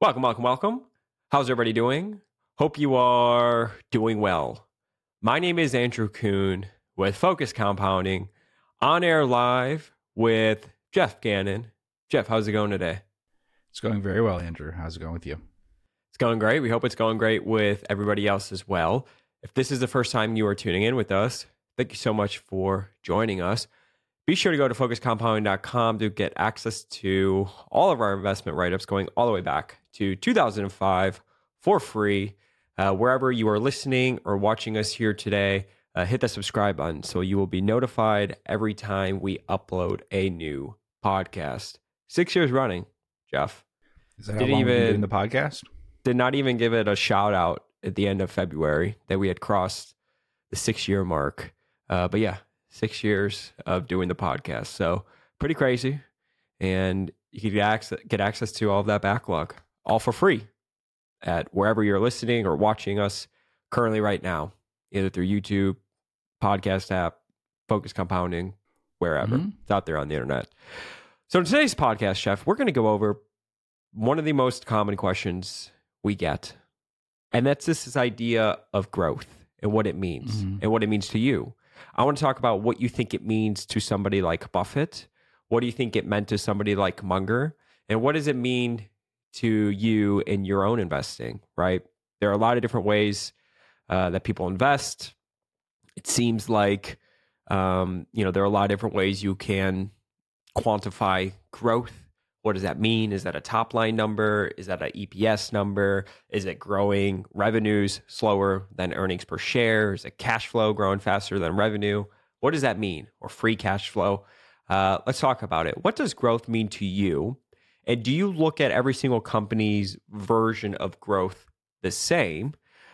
Welcome, welcome, welcome. How's everybody doing? Hope you are doing well. My name is Andrew Kuhn with Focus Compounding, on air live with Jeff Gannon. Jeff, how's it going today? It's going very well, Andrew. How's it going with you? It's going great. We hope it's going great with everybody else as well. If this is the first time you are tuning in with us, thank you so much for joining us. Be sure to go to focuscompounding.com to get access to all of our investment write-ups going all the way back to 2005 for free. Wherever you are listening or watching us here today, hit the subscribe button so you will be notified every time we upload a new podcast. 6 years running, Jeff. Is that how long we've been doing the podcast? Did not even give it a shout out at the end of February that we had crossed the 6-year mark. But yeah, 6 years of doing the podcast. So pretty crazy. And you can get access to all of that backlog, all for free at wherever you're listening or watching us currently right now, either through YouTube, podcast app, Focus Compounding, wherever. It's out there on the internet. So in today's podcast, Jeff, we're going to go over one of the most common questions we get. And that's this idea of growth and what it means and what it means to you. I want to talk about what you think it means to somebody like Buffett. What do you think it meant to somebody like Munger? And what does it mean to you in your own investing, right? There are a lot of different ways that people invest. It seems like, there are a lot of different ways you can quantify growth. What does that mean? Is that a top line number? Is that an EPS number? Is it growing revenues slower than earnings per share? Is it cash flow growing faster than revenue? What does that mean? Or free cash flow? Let's talk about it. What does growth mean to you? And do you look at every single company's version of growth the same?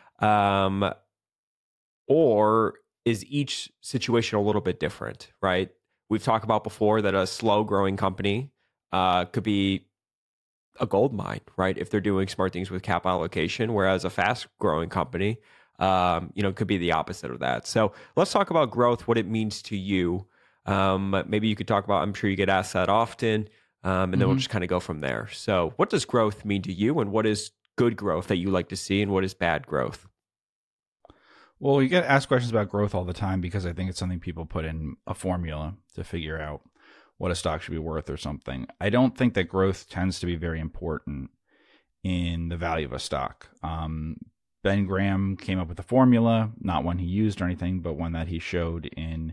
Or is each situation a little bit different, right? We've talked about before that a slow growing company could be a gold mine, right? If they're doing smart things with capital allocation, whereas a fast growing company, could be the opposite of that. So let's talk about growth, what it means to you. Maybe you could talk about, I'm sure you get asked that often, and then we'll just kind of go from there. So what does growth mean to you, and what is good growth that you like to see, and what is bad growth? Well, you get asked questions about growth all the time because I think it's something people put in a formula to figure out what a stock should be worth or something. I don't think that growth tends to be very important in the value of a stock. Ben Graham came up with a formula, not one he used or anything, but one that he showed in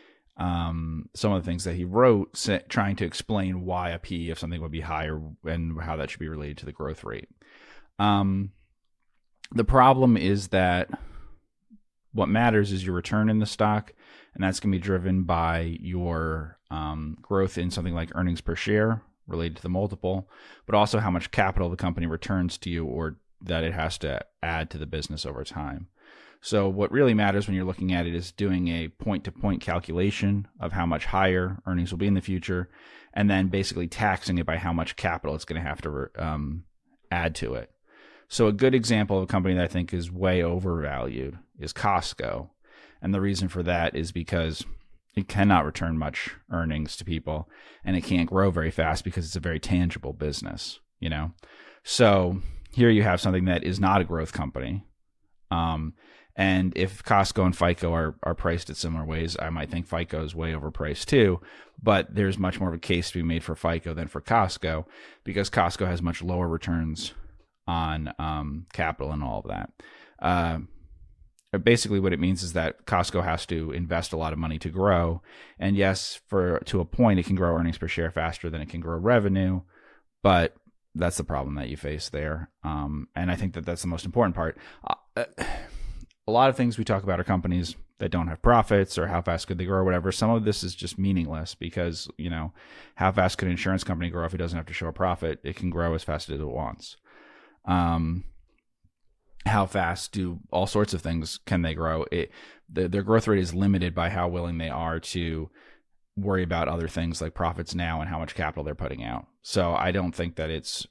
some of the things that he wrote, trying to explain why a PE of something would be higher and how that should be related to the growth rate. The problem is that what matters is your return in the stock, and that's going to be driven by your growth in something like earnings per share related to the multiple, but also how much capital the company returns to you or that it has to add to the business over time. So what really matters when you're looking at it is doing a point-to-point calculation of how much higher earnings will be in the future, and then basically taxing it by how much capital it's going to have to add to it. So a good example of a company that I think is way overvalued is Costco. And the reason for that is because it cannot return much earnings to people, and it can't grow very fast because it's a very tangible business, So here you have something that is not a growth company. And if Costco and FICO are priced in similar ways, I might think FICO is way overpriced too, but there's much more of a case to be made for FICO than for Costco because Costco has much lower returns on capital and all of that. Basically what it means is that Costco has to invest a lot of money to grow. And yes, to a point, it can grow earnings per share faster than it can grow revenue, but that's the problem that you face there. And I think that that's the most important part. A lot of things we talk about are companies that don't have profits or how fast could they grow or whatever. Some of this is just meaningless because, how fast could an insurance company grow if it doesn't have to show a profit? It can grow as fast as it wants. How fast do all sorts of things can they grow? Their growth rate is limited by how willing they are to worry about other things like profits now and how much capital they're putting out. So I don't think that it's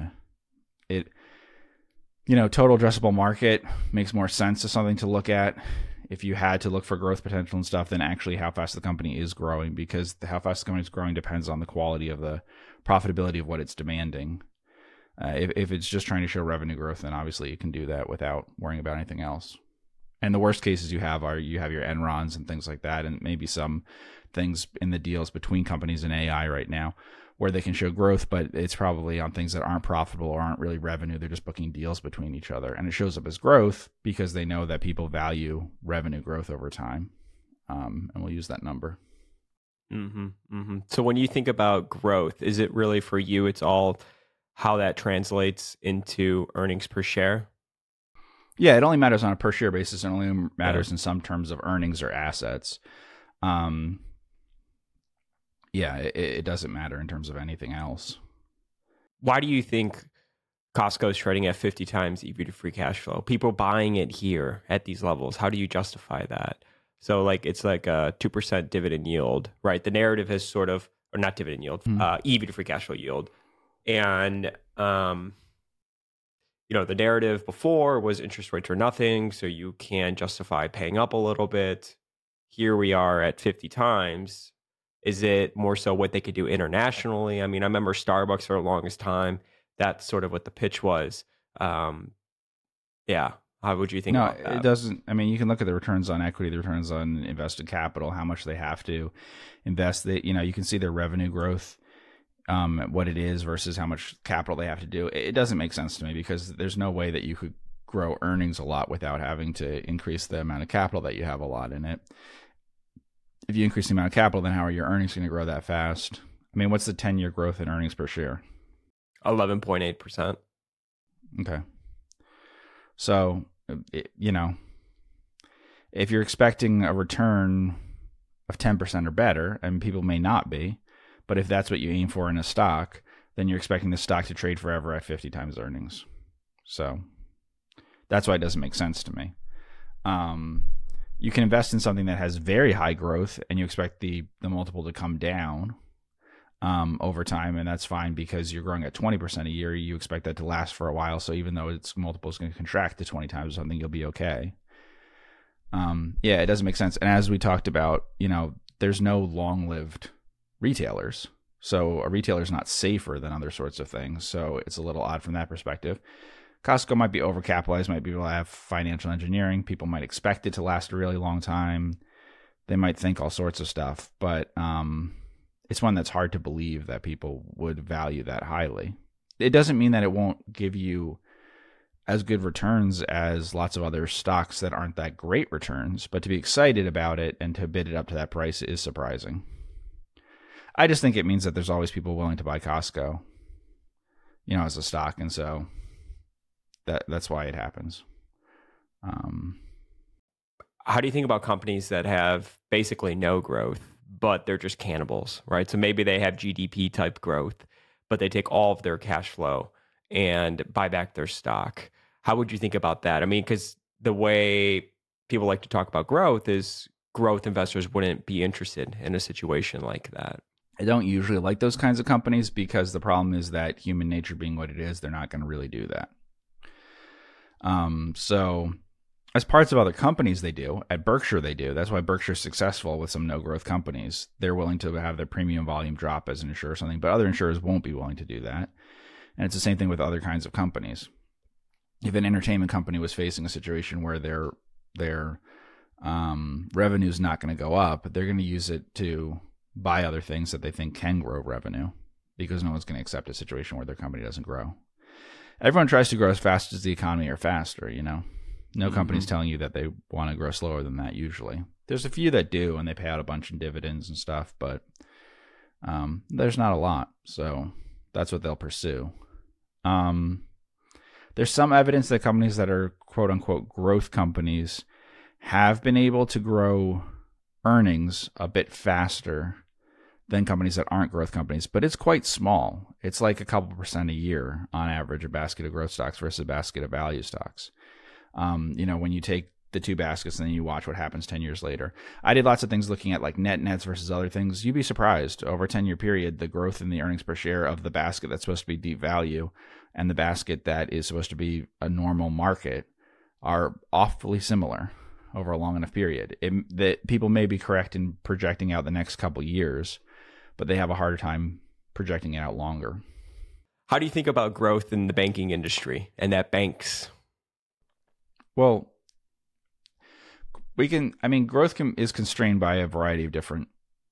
total addressable market makes more sense as something to look at if you had to look for growth potential and stuff than actually how fast the company is growing, because how fast the company is growing depends on the quality of the profitability of what it's demanding. If it's just trying to show revenue growth, then obviously you can do that without worrying about anything else. And the worst cases you have your Enrons and things like that, and maybe some things in the deals between companies and AI right now where they can show growth, but it's probably on things that aren't profitable or aren't really revenue. They're just booking deals between each other. And it shows up as growth because they know that people value revenue growth over time. And we'll use that number. So when you think about growth, is it really for you, it's all how that translates into earnings per share? Yeah, it only matters on a per share basis. It only matters in some terms of earnings or assets. It doesn't matter in terms of anything else. Why do you think Costco is trading at 50 times EV to free cash flow? People buying it here at these levels. How do you justify that? So like it's like a 2% dividend yield, right? The narrative has sort of, or not dividend yield, EV to free cash flow yield. And, the narrative before was interest rates are nothing, so you can justify paying up a little bit. Here we are at 50 times. Is it more so what they could do internationally? I mean, I remember Starbucks for the longest time. That's sort of what the pitch was. How would you think about that? It doesn't. I mean, you can look at the returns on equity, the returns on invested capital, how much they have to invest. You can see their revenue growth, what it is versus how much capital they have to do. It doesn't make sense to me because there's no way that you could grow earnings a lot without having to increase the amount of capital that you have a lot in it. If you increase the amount of capital, then how are your earnings going to grow that fast? I mean, what's the 10-year growth in earnings per share? 11.8%. Okay. So, if you're expecting a return of 10% or better, and people may not be, but if that's what you aim for in a stock, then you're expecting the stock to trade forever at 50 times earnings. So that's why it doesn't make sense to me. You can invest in something that has very high growth and you expect the multiple to come down over time, and that's fine because you're growing at 20% a year. You expect that to last for a while, so even though its multiple is going to contract to 20 times or something, you'll be okay. It doesn't make sense. And as we talked about, there's no long-lived retailers. So a retailer is not safer than other sorts of things. So it's a little odd from that perspective. Costco might be overcapitalized, might be able to have financial engineering. People might expect it to last a really long time. They might think all sorts of stuff, but it's one that's hard to believe that people would value that highly. It doesn't mean that it won't give you as good returns as lots of other stocks that aren't that great returns, but to be excited about it and to bid it up to that price is surprising. I just think it means that there's always people willing to buy Costco, as a stock, and so that's why it happens. How do you think about companies that have basically no growth, but they're just cannibals, right? So maybe they have GDP type growth, but they take all of their cash flow and buy back their stock. How would you think about that? I mean, because the way people like to talk about growth is growth investors wouldn't be interested in a situation like that. I don't usually like those kinds of companies because the problem is that human nature being what it is, they're not going to really do that. So as parts of other companies they do, at Berkshire they do. That's why Berkshire's successful with some no-growth companies. They're willing to have their premium volume drop as an insurer or something, but other insurers won't be willing to do that. And it's the same thing with other kinds of companies. If an entertainment company was facing a situation where their revenue is not going to go up, they're going to use it to buy other things that they think can grow revenue because no one's going to accept a situation where their company doesn't grow. Everyone tries to grow as fast as the economy or faster, No company's telling you that they want to grow slower than that usually. There's a few that do, and they pay out a bunch in dividends and stuff, but there's not a lot, so that's what they'll pursue. There's some evidence that companies that are quote-unquote growth companies have been able to grow earnings a bit faster than companies that aren't growth companies, but it's quite small. It's like a couple % a year on average, a basket of growth stocks versus a basket of value stocks. When you take the two baskets and then you watch what happens 10 years later. I did lots of things looking at like nets versus other things. You'd be surprised over a 10-year period, the growth in the earnings per share of the basket that's supposed to be deep value and the basket that is supposed to be a normal market are awfully similar over a long enough period. That people may be correct in projecting out the next couple years, but they have a harder time projecting it out longer. How do you think about growth in the banking industry and that banks? Well, growth is constrained by a variety of different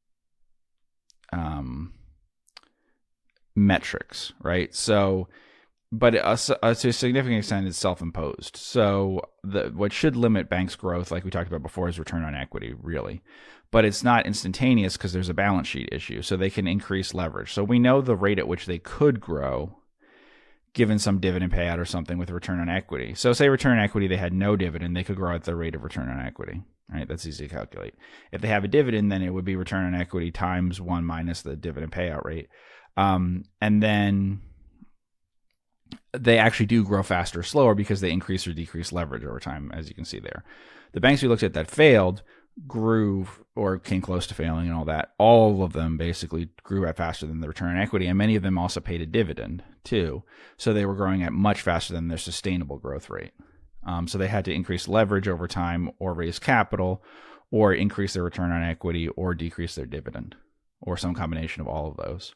metrics, right? So, but to a significant extent, it's self-imposed. So, what should limit banks' growth, like we talked about before, is return on equity, really. But it's not instantaneous because there's a balance sheet issue. So they can increase leverage. So we know the rate at which they could grow given some dividend payout or something with return on equity. So say return on equity, they had no dividend, they could grow at the rate of return on equity, right? That's easy to calculate. If they have a dividend, then it would be return on equity times 1 minus the dividend payout rate. And then they actually do grow faster or slower because they increase or decrease leverage over time, as you can see there. The banks we looked at that failed grew or came close to failing and all that. All of them basically grew at faster than the return on equity, and many of them also paid a dividend too. So they were growing at much faster than their sustainable growth rate. So they had to increase leverage over time or raise capital or increase their return on equity or decrease their dividend or some combination of all of those.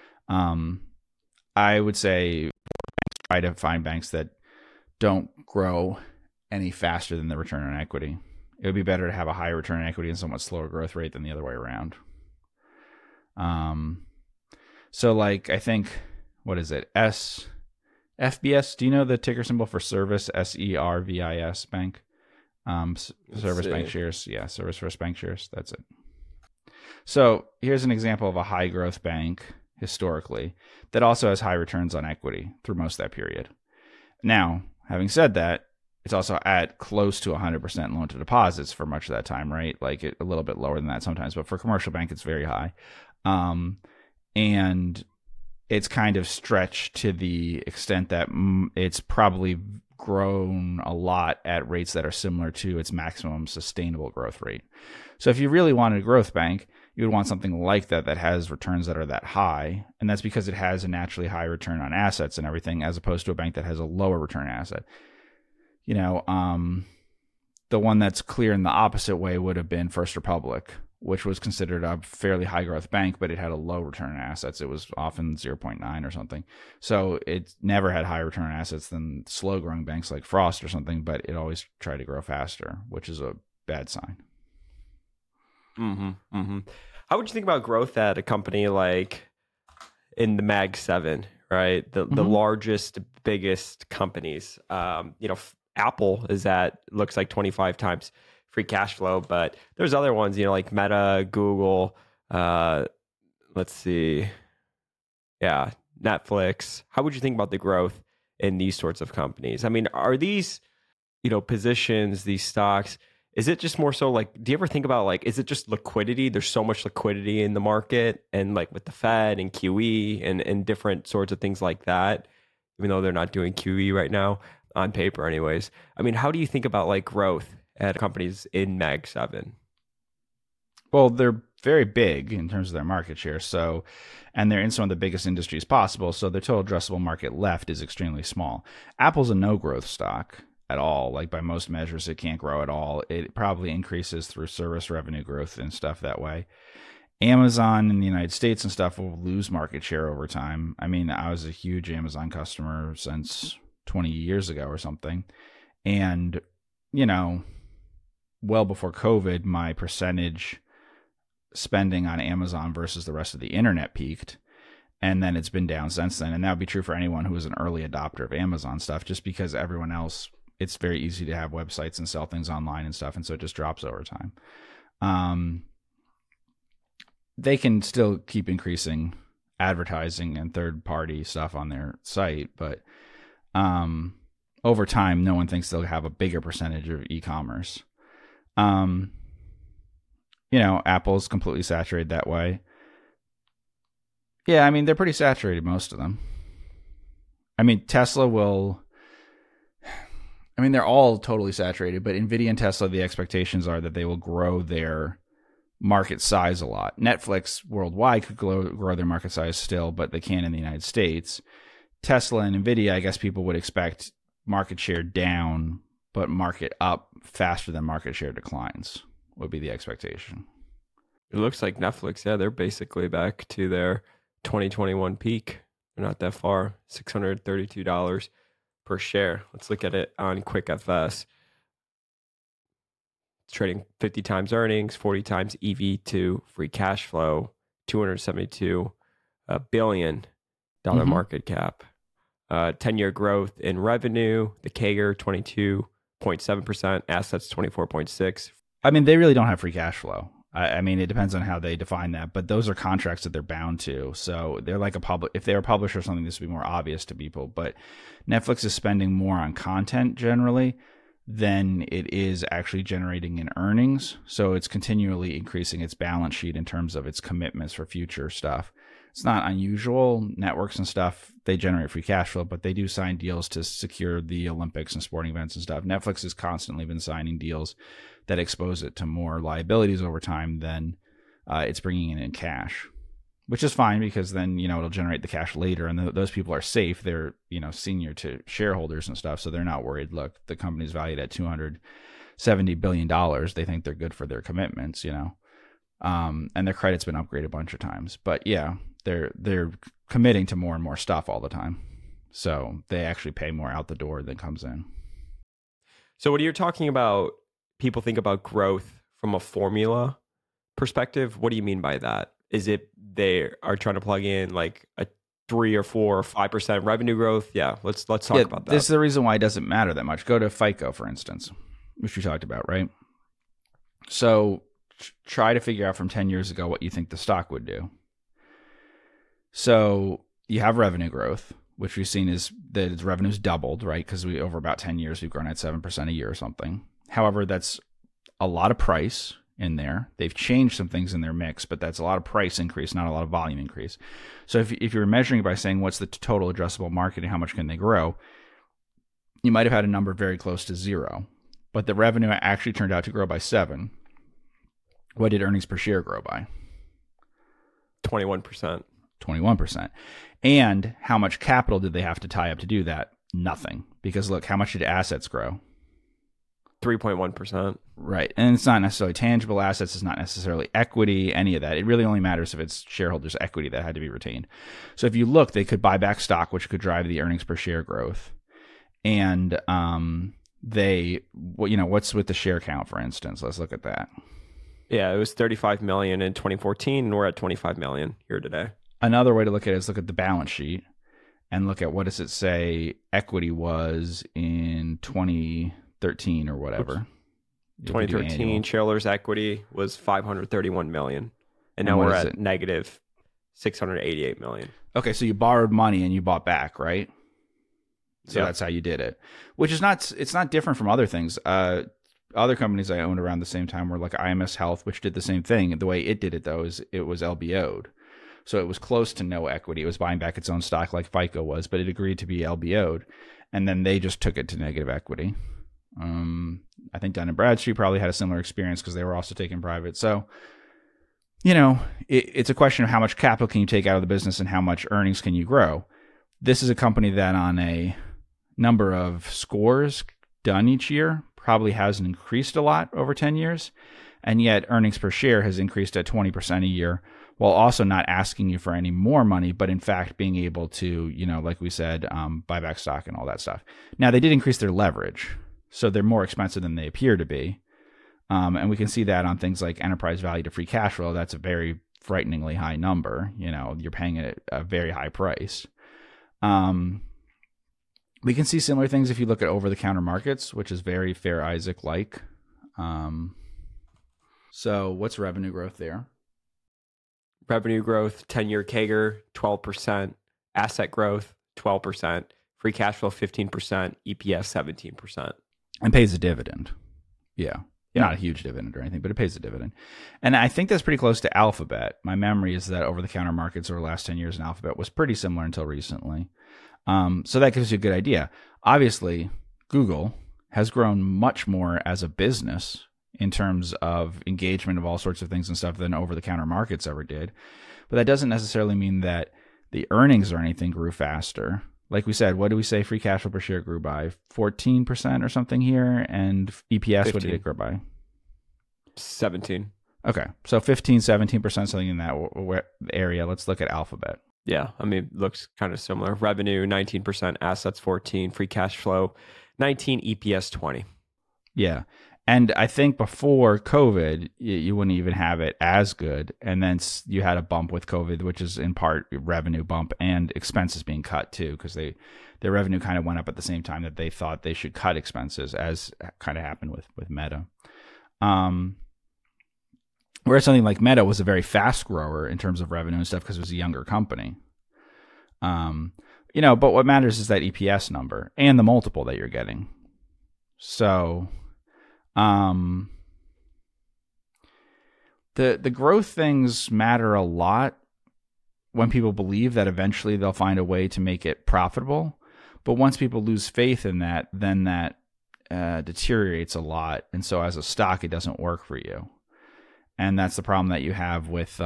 I would say try to find banks that don't grow any faster than the return on equity. It would be better to have a higher return on equity and somewhat slower growth rate than the other way around. So like I think, what is it? FBS. Do you know the ticker symbol for Service? SERVIS Bank. Service Bank Shares. Yeah, Service First Bank Shares. That's it. So here's an example of a high growth bank historically that also has high returns on equity through most of that period. Now, having said that, it's also at close to 100% loan to deposits for much of that time, right? Like a little bit lower than that sometimes, but for commercial bank, it's very high. And it's kind of stretched to the extent that it's probably grown a lot at rates that are similar to its maximum sustainable growth rate. So if you really wanted a growth bank, you would want something like that that has returns that are that high. And that's because it has a naturally high return on assets and everything, as opposed to a bank that has a lower return asset. The one that's clear in the opposite way would have been First Republic, which was considered a fairly high growth bank, but it had a low return on assets. It was often 0.9 or something. So it never had higher return on assets than slow growing banks like Frost or something, but it always tried to grow faster, which is a bad sign. How would you think about growth at a company like in the Mag 7, right? The largest, biggest companies. Apple is at, looks like 25 times free cash flow, but there's other ones, like Meta, Google, let's see. Yeah, Netflix. How would you think about the growth in these sorts of companies? I mean, are these, positions, these stocks, is it just more so like, do you ever think about like, is it just liquidity? There's so much liquidity in the market and like with the Fed and QE and different sorts of things like that, even though they're not doing QE right now on paper anyways. I mean, how do you think about like growth at companies in Mag 7? Well, they're very big in terms of their market share. So, and they're in some of the biggest industries possible. So their total addressable market left is extremely small. Apple's a no growth stock at all. Like by most measures, it can't grow at all. It probably increases through service revenue growth and stuff that way. Amazon in the United States and stuff will lose market share over time. I mean, I was a huge Amazon customer since 20 years ago or something. And, well before COVID, my percentage spending on Amazon versus the rest of the internet peaked. And then it's been down since then. And that would be true for anyone who is an early adopter of Amazon stuff, just because everyone else, it's very easy to have websites and sell things online and stuff. And so it just drops over time. They can still keep increasing advertising and third-party stuff on their site, but over time, no one thinks they'll have a bigger percentage of e-commerce. Apple's completely saturated that way. Yeah, I mean, they're pretty saturated, most of them. I mean, Tesla will... I mean, they're all totally saturated, but NVIDIA and Tesla, the expectations are that they will grow their market size a lot. Netflix worldwide could grow their market size still, but they can't in the United States. Tesla and NVIDIA, I guess people would expect market share down, but market up faster than market share declines would be the expectation. It looks like Netflix, yeah, they're basically back to their 2021 peak. They're not that far. $632 per share. Let's look at it on QuickFS. It's trading 50 times earnings, 40 times EV to free cash flow, $272 billion market cap. 10-year growth in revenue, the CAGR 22.7%, assets 24.6. I mean, they really don't have free cash flow. I mean, it depends on how they define that, but those are contracts that they're bound to. So they're like if they were a publisher or something, this would be more obvious to people. But Netflix is spending more on content generally than it is actually generating in earnings. So it's continually increasing its balance sheet in terms of its commitments for future stuff. It's not unusual. Networks and stuff, they generate free cash flow, but they do sign deals to secure the Olympics and sporting events and stuff. Netflix has constantly been signing deals that expose it to more liabilities over time than it's bringing in cash, which is fine because then, it'll generate the cash later. And those people are safe. They're, senior to shareholders and stuff. So they're not worried. Look, the company's valued at $270 billion. They think they're good for their commitments, and their credit's been upgraded a bunch of times. But yeah, they're committing to more and more stuff all the time. So they actually pay more out the door than comes in. So when you're talking about people think about growth from a formula perspective, what do you mean by that? Is it they are trying to plug in like a 3 or 4 or 5% revenue growth? Yeah, let's talk about that. This is the reason why it doesn't matter that much. Go to FICO, for instance, which we talked about, right? So try to figure out from 10 years ago what you think the stock would do. So you have revenue growth, which we've seen is that its revenue's doubled, right? Because over about 10 years, we've grown at 7% a year or something. However, that's a lot of price in there. They've changed some things in their mix, but that's a lot of price increase, not a lot of volume increase. So if you're measuring by saying what's the total addressable market and how much can they grow, you might have had a number very close to 0, but the revenue actually turned out to grow by 7. What did earnings per share grow by? 21%. 21%. And how much capital did they have to tie up to do that? Nothing. Because look, how much did assets grow? 3.1%. Right. And it's not necessarily tangible assets. It's not necessarily equity, any of that. It really only matters if it's shareholders' equity that had to be retained. So if you look, they could buy back stock, which could drive the earnings per share growth. And what's with the share count, for instance? Let's look at that. Yeah, it was 35 million in 2014, and we're at 25 million here today. Another way to look at it is look at the balance sheet and look at what does it say equity was in 2013 or whatever. 2013 shareholders' equity was 531 million, and now we're at negative 688 million. Okay, so you borrowed money and you bought back, right? So That's how you did it, which is it's not different from other things. Other companies I owned around the same time were like IMS Health, which did the same thing. The way it did it, though, is it was LBO'd. So it was close to no equity. It was buying back its own stock like FICO was, but it agreed to be LBO'd. And then they just took it to negative equity. I think Dun & Bradstreet probably had a similar experience because they were also taken private. So, it's a question of how much capital can you take out of the business and how much earnings can you grow. This is a company that on a number of scores done each year probably hasn't increased a lot over 10 years. And yet earnings per share has increased at 20% a year, while also not asking you for any more money, but in fact being able to, like we said, buy back stock and all that stuff. Now, they did increase their leverage, so they're more expensive than they appear to be. And we can see that on things like enterprise value to free cash flow. That's a very frighteningly high number. You're paying it a very high price. We can see similar things if you look at over-the-counter markets, which is very Fair Isaac-like. So what's revenue growth there? Revenue growth, 10-year CAGR, 12%. Asset growth, 12%. Free cash flow, 15%. EPS, 17%. And pays a dividend. Yeah. Not a huge dividend or anything, but it pays a dividend. And I think that's pretty close to Alphabet. My memory is that over-the-counter markets over the last 10 years in Alphabet was pretty similar until recently. So that gives you a good idea. Obviously, Google has grown much more as a business in terms of engagement of all sorts of things and stuff than over-the-counter markets ever did. But that doesn't necessarily mean that the earnings or anything grew faster. Like we said, what do we say free cash flow per share grew by? 14% or something here. And EPS, 15. What did it grow by? 17. Okay. So 15, 17%, something in that area. Let's look at Alphabet. Yeah, I mean, looks kind of similar. Revenue 19%, assets 14, free cash flow 19, EPS 20. Yeah. And I think before COVID, you wouldn't even have it as good. And then you had a bump with COVID, which is in part revenue bump and expenses being cut too, because their revenue kind of went up at the same time that they thought they should cut expenses, as kind of happened with Meta. Whereas something like Meta was a very fast grower in terms of revenue and stuff because it was a younger company. But what matters is that EPS number and the multiple that you're getting. So, the growth things matter a lot when people believe that eventually they'll find a way to make it profitable. But once people lose faith in that, then that deteriorates a lot. And so as a stock, it doesn't work for you. And that's the problem that you have with,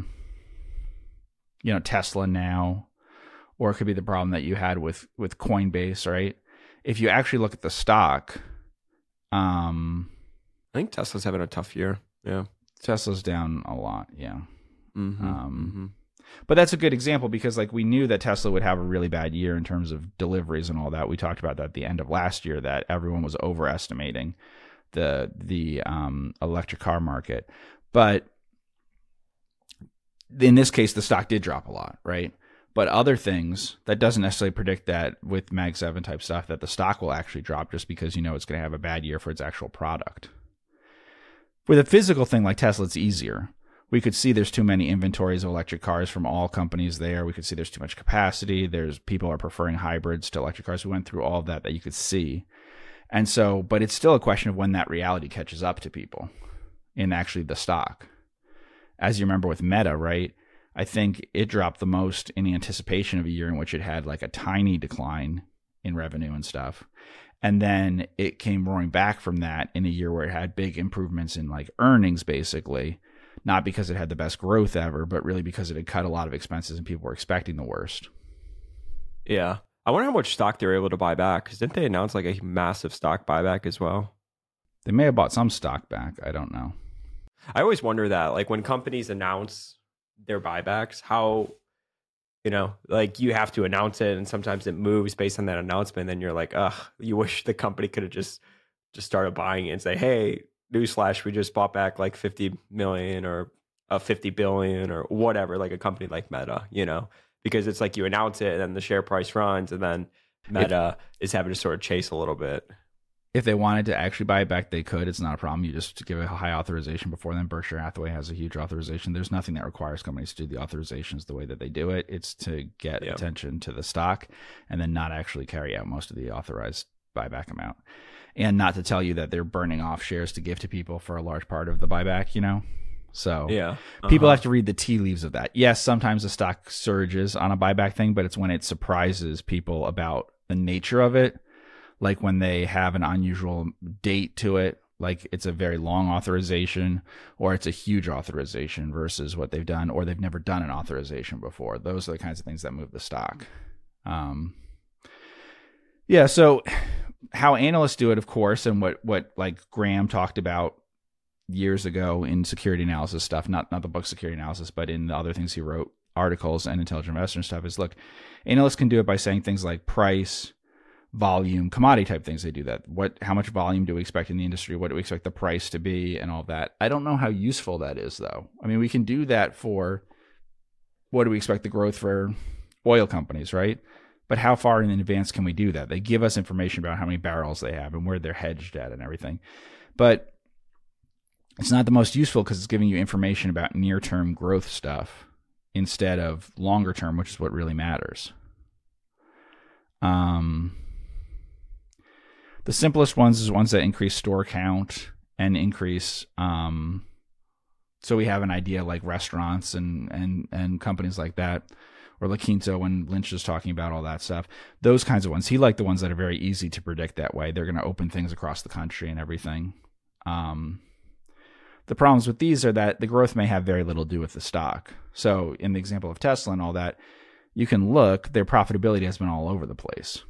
Tesla now, or it could be the problem that you had with Coinbase, right? If you actually look at the stock, I think Tesla's having a tough year. Yeah. Tesla's down a lot. Yeah. But that's a good example because we knew that Tesla would have a really bad year in terms of deliveries and all that. We talked about that at the end of last year, that everyone was overestimating the electric car market. But in this case, the stock did drop a lot, right? But other things, that doesn't necessarily predict that with Mag 7 type stuff, that the stock will actually drop just because it's going to have a bad year for its actual product. With a physical thing like Tesla, it's easier. We could see there's too many inventories of electric cars from all companies there. We could see there's too much capacity. People are preferring hybrids to electric cars. We went through all of that you could see. And so, but it's still a question of when that reality catches up to people in actually the stock. As you remember with Meta, right? I think it dropped the most in anticipation of a year in which it had a tiny decline in revenue and stuff. And then it came roaring back from that in a year where it had big improvements in earnings, basically, not because it had the best growth ever, but really because it had cut a lot of expenses and people were expecting the worst. Yeah. I wonder how much stock they were able to buy back, because didn't they announce a massive stock buyback as well? They may have bought some stock back. I don't know. I always wonder that, when companies announce their buybacks, how, you have to announce it, and sometimes it moves based on that announcement. And then you're like, ugh, you wish the company could have just started buying it and say, hey, newsflash, we just bought back 50 million or 50 billion or whatever, a company like Meta, because it's you announce it and then the share price runs, and then Meta is having to sort of chase a little bit. If they wanted to actually buy it back, they could. It's not a problem. You just give a high authorization before then. Berkshire Hathaway has a huge authorization. There's nothing that requires companies to do the authorizations the way that they do it. It's to get attention to the stock and then not actually carry out most of the authorized buyback amount. And not to tell you that they're burning off shares to give to people for a large part of the buyback, So people have to read the tea leaves of that. Yes, sometimes the stock surges on a buyback thing, but it's when it surprises people about the nature of it. When they have an unusual date to it, it's a very long authorization or it's a huge authorization versus what they've done, or they've never done an authorization before. Those are the kinds of things that move the stock. So how analysts do it, of course, and what Graham talked about years ago in security analysis stuff, not the book Security Analysis, but in the other things he wrote, articles and Intelligent Investor and stuff, is look, analysts can do it by saying things like price, volume, commodity type things. They do that. How much volume do we expect in the industry? What do we expect the price to be and all that? I don't know how useful that is, though. I mean, we can do that for what do we expect the growth for oil companies, right? But how far in advance can we do that? They give us information about how many barrels they have and where they're hedged at and everything. But it's not the most useful because it's giving you information about near-term growth stuff instead of longer-term, which is what really matters. The simplest ones is ones that increase store count and increase, so we have an idea like restaurants and companies like that, or La Quinta when Lynch is talking about all that stuff. Those kinds of ones. He liked the ones that are very easy to predict that way. They're going to open things across the country and everything. The problems with these are that the growth may have very little to do with the stock. So in the example of Tesla and all that, you can look, their profitability has been all over the place.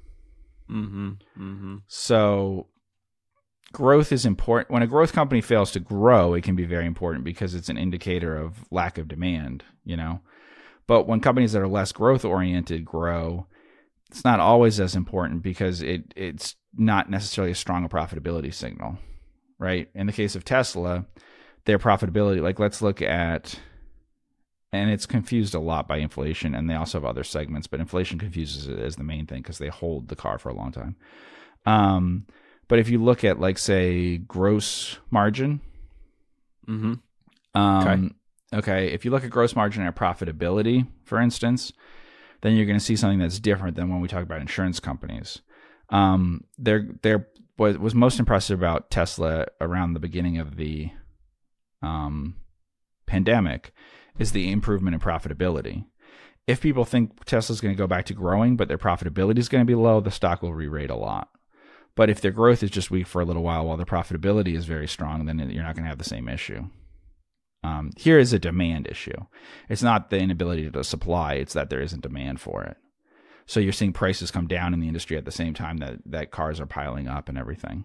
So growth is important. When a growth company fails to grow, it can be very important because it's an indicator of lack of demand, But when companies that are less growth oriented grow, it's not always as important because it's not necessarily as strong a profitability signal, right? In the case of Tesla, their profitability, like let's look at, and it's confused a lot by inflation, and they also have other segments, but inflation confuses it as the main thing because they hold the car for a long time. But if you look at, like, say, gross margin, okay, if you look at gross margin and profitability, for instance, then you're going to see something that's different than when we talk about insurance companies. What was most impressive about Tesla around the beginning of the pandemic is the improvement in profitability. If people think Tesla's going to go back to growing, but their profitability is going to be low, the stock will re-rate a lot. But if their growth is just weak for a little while their profitability is very strong, then you're not going to have the same issue. Here is a demand issue. It's not the inability to supply, it's that there isn't demand for it. So you're seeing prices come down in the industry at the same time that cars are piling up and everything.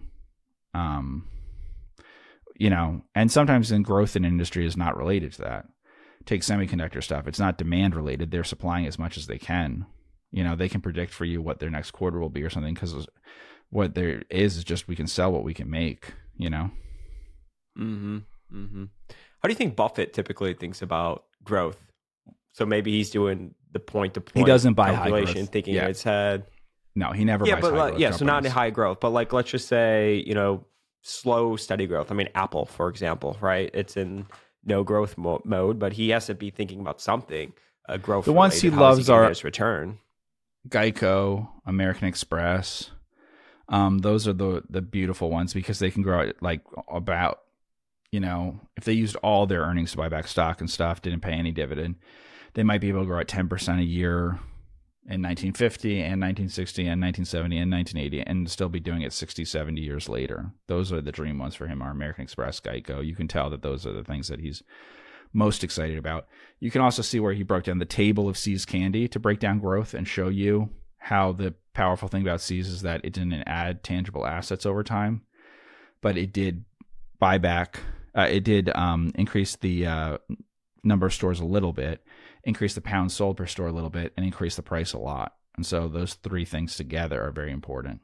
And sometimes growth in industry is not related to that. Take semiconductor stuff. It's not demand related. They're supplying as much as they can. They can predict for you what their next quarter will be or something, because what there is just we can sell what we can make, Mm-hmm. Mm-hmm. How do you think Buffett typically thinks about growth? So maybe he's doing the point-to-point. He doesn't buy high growth. Thinking in his head. No, he never buys high growth companies. So not in high growth, but like let's just say, slow, steady growth. I mean, Apple, for example, right? It's in no growth mode, but he has to be thinking about something. Growth. The ones he loves are his return. Geico, American Express. Those are the beautiful ones because they can grow at like about, if they used all their earnings to buy back stock and stuff, didn't pay any dividend, they might be able to grow at 10% a year in 1950 and 1960 and 1970 and 1980 and still be doing it 60, 70 years later. Those are the dream ones for him, are American Express, Geico. You can tell that those are the things that he's most excited about. You can also see where he broke down the table of See's Candy to break down growth and show you how the powerful thing about See's is that it didn't add tangible assets over time, but it did buy back. It did increase the number of stores a little bit, increase the pounds sold per store a little bit, and increase the price a lot. And so those three things together are very important.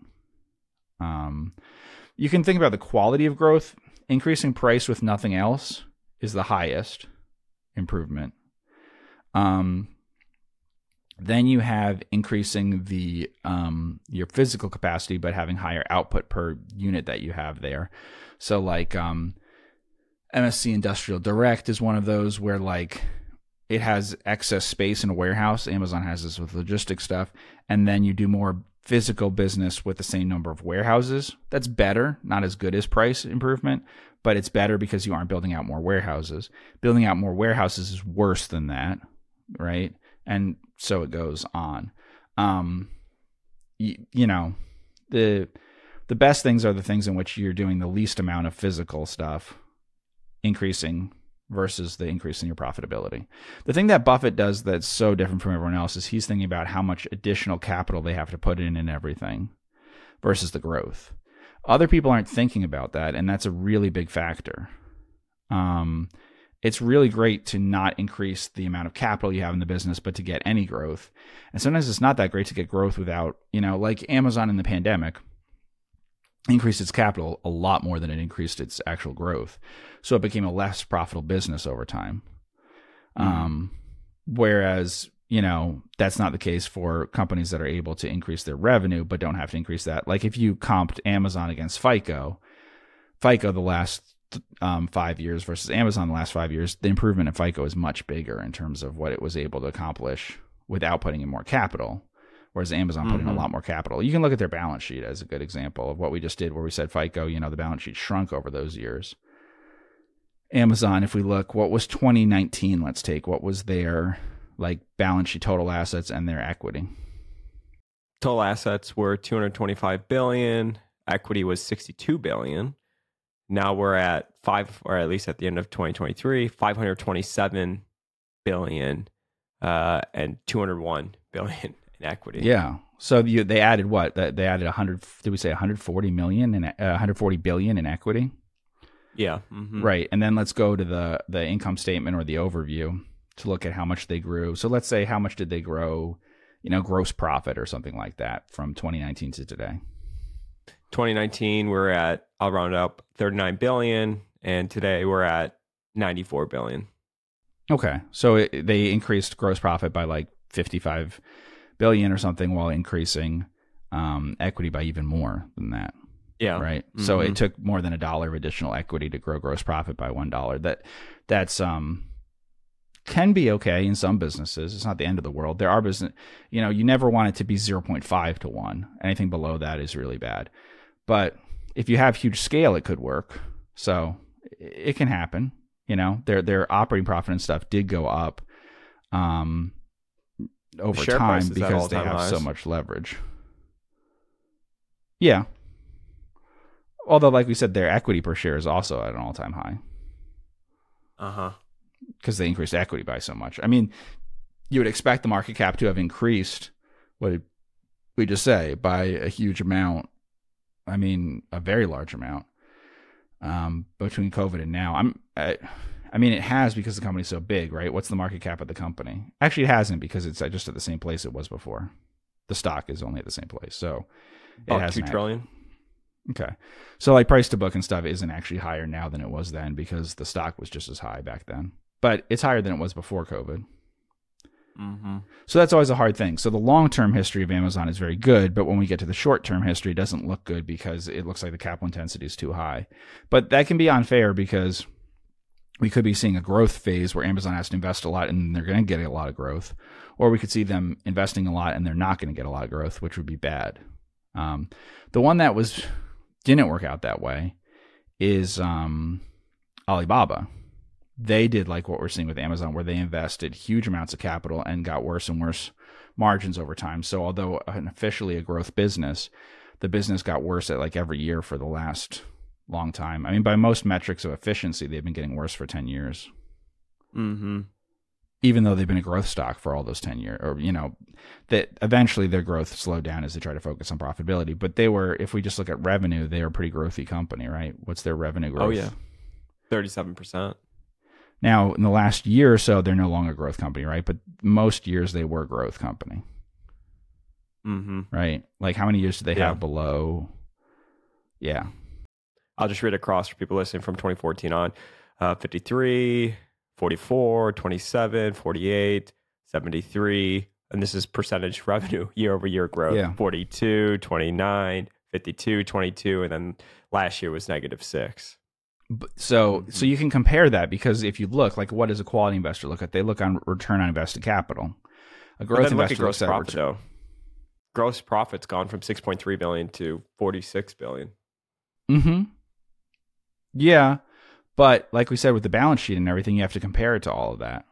You can think about the quality of growth. Increasing price with nothing else is the highest improvement. Then you have increasing the your physical capacity, but having higher output per unit that you have there. So like MSC Industrial Direct is one of those where like it has excess space in a warehouse. Amazon has this with logistics stuff. And then you do more physical business with the same number of warehouses. That's better, not as good as price improvement, but it's better because you aren't building out more warehouses. Building out more warehouses is worse than that, right? And so it goes on. The best things are the things in which you're doing the least amount of physical stuff, increasing versus the increase in your profitability. The thing that Buffett does that's so different from everyone else is he's thinking about how much additional capital they have to put in everything versus the growth. Other people aren't thinking about that, and that's a really big factor. It's really great to not increase the amount of capital you have in the business, but to get any growth. And sometimes it's not that great to get growth without, like Amazon in the pandemic increased its capital a lot more than it increased its actual growth. So it became a less profitable business over time. Whereas, that's not the case for companies that are able to increase their revenue, but don't have to increase that. Like if you comped Amazon against FICO the last 5 years versus Amazon the last 5 years, the improvement in FICO is much bigger in terms of what it was able to accomplish without putting in more capital. Whereas Amazon put in a lot more capital. You can look at their balance sheet as a good example of what we just did, where we said FICO, the balance sheet shrunk over those years. Amazon, if we look, what was 2019? Let's take what was their balance sheet, total assets, and their equity. Total assets were $225 billion. Equity was $62 billion. Now we're at or at least at the end of 2023, $527 billion and $201 billion in equity. Yeah. So they added what? They added 100. Did we say 140 million and 140 billion in equity? Yeah. Mm-hmm. Right. And then let's go to the income statement or the overview to look at how much they grew. So let's say, how much did they grow, gross profit or something like that from 2019 to today? 2019, we're at, I'll round up, 39 billion. And today we're at 94 billion. Okay. So they increased gross profit by like 55 billion or something, while increasing equity by even more than that. Yeah. Right. Mm-hmm. So it took more than $1 of additional equity to grow gross profit by $1. That's can be okay in some businesses. It's not the end of the world. There are business, you never want it to be 0.5 to 1. Anything below that is really bad. But if you have huge scale, it could work. So it can happen. Their operating profit and stuff did go up over time because they have so much leverage. Yeah. Although, like we said, their equity per share is also at an all-time high. Uh-huh. Because they increased equity by so much. I mean, you would expect the market cap to have increased, what did we just say, by a huge amount. I mean, a very large amount between COVID and now. I mean, it has because the company's so big, right? What's the market cap of the company? Actually, it hasn't because it's just at the same place it was before. The stock is only at the same place. So about $2 trillion. Okay. So like price to book and stuff isn't actually higher now than it was then because the stock was just as high back then. But it's higher than it was before COVID. Mm-hmm. So that's always a hard thing. So the long-term history of Amazon is very good, but when we get to the short-term history, it doesn't look good because it looks like the capital intensity is too high. But that can be unfair because we could be seeing a growth phase where Amazon has to invest a lot and they're going to get a lot of growth. Or we could see them investing a lot and they're not going to get a lot of growth, which would be bad. The one that didn't work out that way is Alibaba. They did like what we're seeing with Amazon, where they invested huge amounts of capital and got worse and worse margins over time. So although officially a growth business, the business got worse at like every year for the last long time. I mean, by most metrics of efficiency, they've been getting worse for 10 years. Mm-hmm. Even though they've been a growth stock for all those 10 years, or, that eventually their growth slowed down as they try to focus on profitability. But they were, if we just look at revenue, they were a pretty growthy company, right? What's their revenue growth? Oh, yeah. 37%. Now, in the last year or so, they're no longer a growth company, right? But most years they were a growth company. Mm-hmm. Right? Like how many years do they have below? Yeah. I'll just read across for people listening from 2014 on. 53, 44, 27, 48, 73. And this is percentage revenue, year over year growth. Yeah. 42, 29, 52, 22. And then last year was -6. So you can compare that because if you look, like what does a quality investor look at? They look on return on invested capital. A growth investor looks at gross profit, though. Gross profit's gone from 6.3 billion to 46 billion. Mm-hmm. Yeah. But like we said, with the balance sheet and everything, you have to compare it to all of that.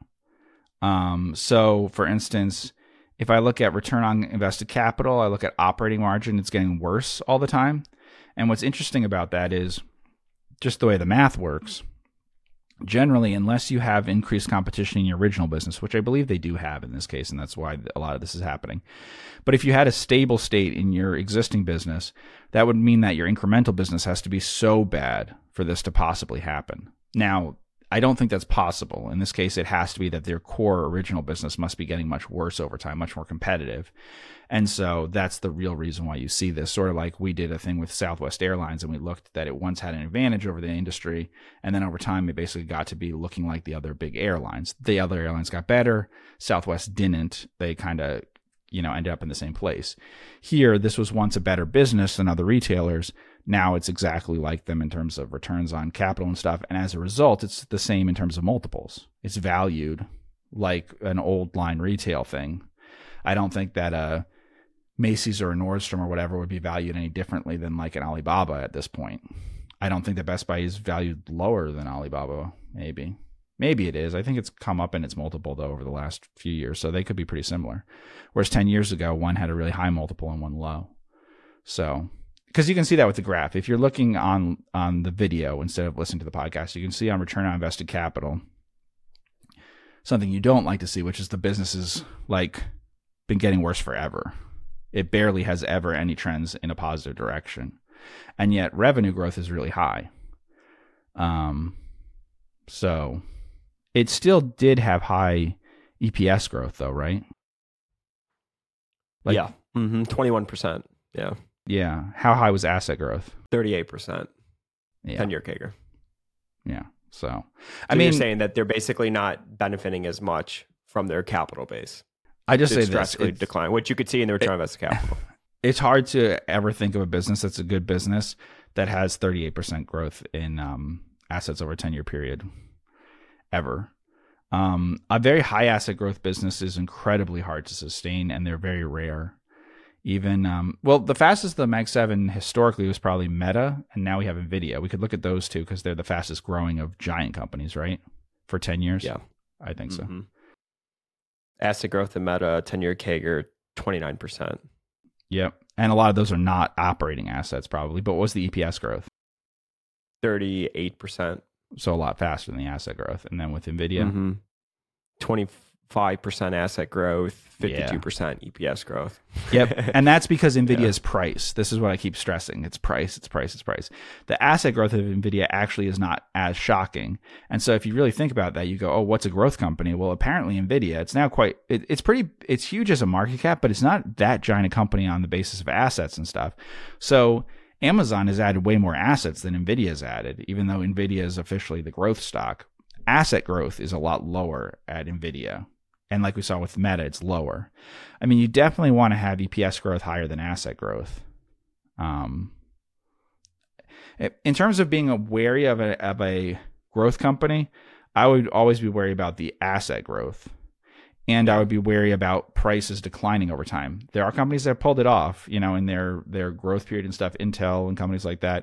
So for instance, if I look at return on invested capital, I look at operating margin, it's getting worse all the time. And what's interesting about that is just the way the math works. Generally, unless you have increased competition in your original business, which I believe they do have in this case, and that's why a lot of this is happening. But if you had a stable state in your existing business, that would mean that your incremental business has to be so bad for this to possibly happen. Now, I don't think that's possible. In this case, it has to be that their core original business must be getting much worse over time, much more competitive. And so that's the real reason why you see this. Sort of like we did a thing with Southwest Airlines and we looked that it once had an advantage over the industry. And then over time, it basically got to be looking like the other big airlines. The other airlines got better. Southwest didn't. They kind of, ended up in the same place. Here, this was once a better business than other retailers. Now it's exactly like them in terms of returns on capital and stuff. And as a result, it's the same in terms of multiples. It's valued like an old line retail thing. I don't think that Macy's or a Nordstrom or whatever would be valued any differently than like an Alibaba at this point. I don't think that Best Buy is valued lower than Alibaba. Maybe it is. I think it's come up in its multiple though over the last few years. So they could be pretty similar. Whereas 10 years ago, one had a really high multiple and one low. So, because you can see that with the graph. If you're looking on the video instead of listening to the podcast, you can see on return on invested capital something you don't like to see, which is the business is like been getting worse forever. It barely has ever any trends in a positive direction. And yet revenue growth is really high. So it still did have high EPS growth though, right? Like, yeah. 21%. Yeah. Yeah. How high was asset growth? 38%. Yeah. 10-year CAGR. Yeah. So, I mean, you're saying that they're basically not benefiting as much from their capital base. I just say it's this. drastically decline, which you could see in the return on invested capital. It's hard to ever think of a business that's a good business that has 38% growth in assets over a 10-year period ever. A very high asset growth business is incredibly hard to sustain, and they're very rare. Even the fastest of the Mag 7 historically was probably Meta, and now we have Nvidia. We could look at those two because they're the fastest growing of giant companies, right? For 10 years. Yeah, I think so. Asset growth in Meta, 10-year CAGR, 29%. Yep, and a lot of those are not operating assets probably. But what was the EPS growth? 38%. So a lot faster than the asset growth. And then with Nvidia, 25% asset growth, 52% EPS growth. Yep. And that's because Nvidia's price. This is what I keep stressing. It's price. The asset growth of Nvidia actually is not as shocking. And so if you really think about that, you go, oh, what's a growth company? Well, apparently Nvidia, it's now it's huge as a market cap, but it's not that giant a company on the basis of assets and stuff. So Amazon has added way more assets than Nvidia has added, even though Nvidia is officially the growth stock. Asset growth is a lot lower at Nvidia. And like we saw with Meta, it's lower. I mean, you definitely want to have EPS growth higher than asset growth. In terms of being wary of a growth company, I would always be wary about the asset growth. And I would be wary about prices declining over time. There are companies that pulled it off, in their growth period and stuff. Intel and companies like that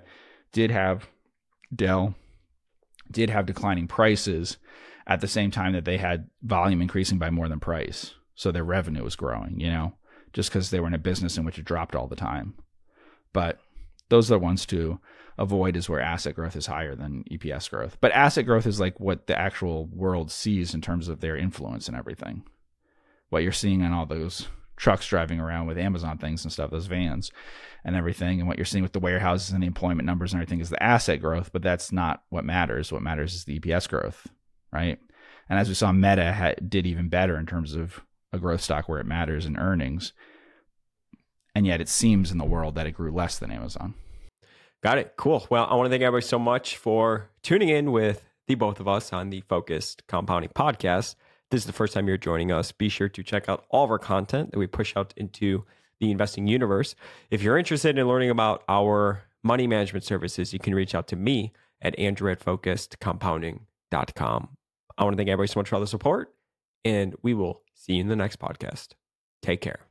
Dell did have declining prices at the same time that they had volume increasing by more than price. So their revenue was growing, just because they were in a business in which it dropped all the time. But those are the ones to avoid, is where asset growth is higher than EPS growth. But asset growth is like what the actual world sees in terms of their influence and everything. What you're seeing on all those trucks driving around with Amazon things and stuff, those vans and everything, and what you're seeing with the warehouses and the employment numbers and everything is the asset growth, but that's not what matters. What matters is the EPS growth, right? And as we saw, Meta did even better in terms of a growth stock where it matters in earnings, and yet it seems in the world that it grew less than Amazon. Got it. Cool. Well, I want to thank everybody so much for tuning in with the both of us on the Focused Compounding Podcast. If this is the first time you're joining us, be sure to check out all of our content that we push out into the investing universe. If you're interested in learning about our money management services, you can reach out to me at andrew@focusedcompounding.com. I want to thank everybody so much for all the support, and we will see you in the next podcast. Take care.